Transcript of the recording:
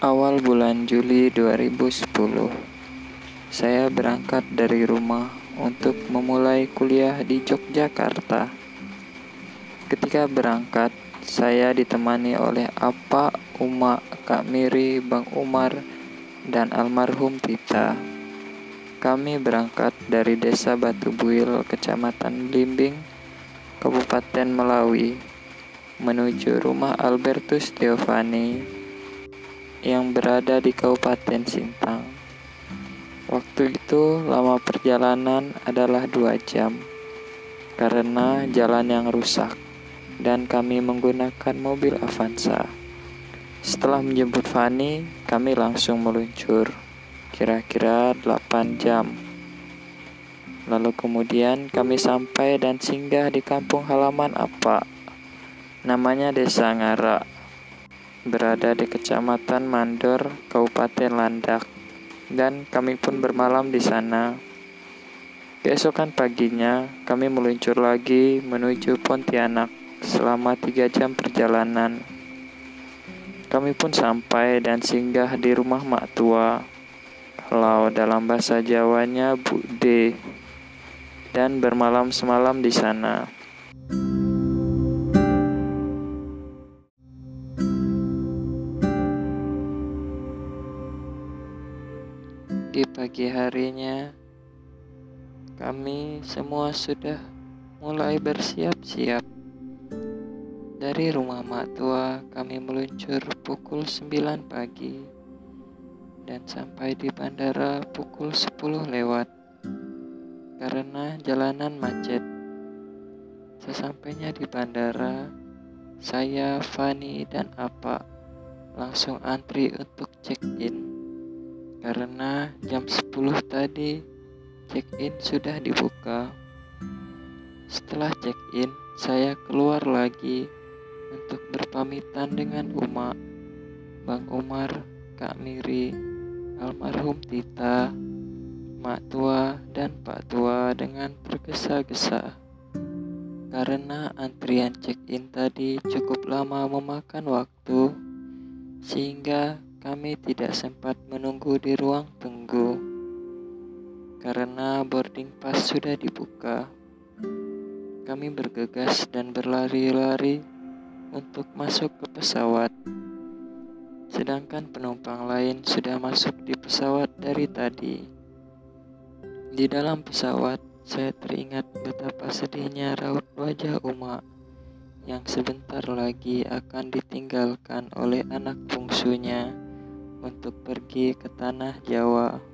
Awal bulan Juli 2010, saya berangkat dari rumah untuk memulai kuliah di Yogyakarta. Ketika berangkat, saya ditemani oleh Apa, Uma, Kak Miri, Bang Umar, dan almarhum Tita. Kami berangkat dari Desa Batubuil, Kecamatan Blimbing, Kabupaten Melawi, menuju rumah Albertus Theophani yang berada di Kabupaten Sintang. Waktu itu lama perjalanan adalah 2 jam karena jalan yang rusak dan kami menggunakan mobil Avanza. Setelah menjemput Fani, kami langsung meluncur kira-kira 8 jam. Lalu kemudian kami sampai dan singgah di kampung halaman Apa. Namanya Desa Ngara, berada di Kecamatan Mandor, Kabupaten Landak, dan kami pun bermalam di sana. Keesokan paginya, kami meluncur lagi menuju Pontianak selama 3 jam perjalanan. Kami pun sampai dan singgah di rumah mak tua, kalau dalam bahasa Jawanya Bude, dan bermalam semalam di sana. Di pagi harinya, kami semua sudah mulai bersiap-siap. Dari rumah mak tua, kami meluncur pukul 9 pagi dan sampai di bandara pukul 10 lewat karena jalanan macet. Sesampainya di bandara, saya, Fani, dan Apa langsung antri untuk check-in. Karena jam 10 tadi check-in sudah dibuka. Setelah check-in, saya keluar lagi untuk berpamitan dengan Uma, Bang Umar, Kak Miri, almarhum Tita, Mak Tua, dan Pak Tua dengan tergesa-gesa. Karena antrian check-in tadi cukup lama memakan waktu, sehingga kami tidak sempat menunggu di ruang tunggu karena boarding pass sudah dibuka. Kami bergegas dan berlari-lari untuk masuk ke pesawat, sedangkan penumpang lain sudah masuk di pesawat dari tadi. Di dalam pesawat, saya teringat betapa sedihnya raut wajah Uma yang sebentar lagi akan ditinggalkan oleh anak bungsunya untuk pergi ke tanah Jawa.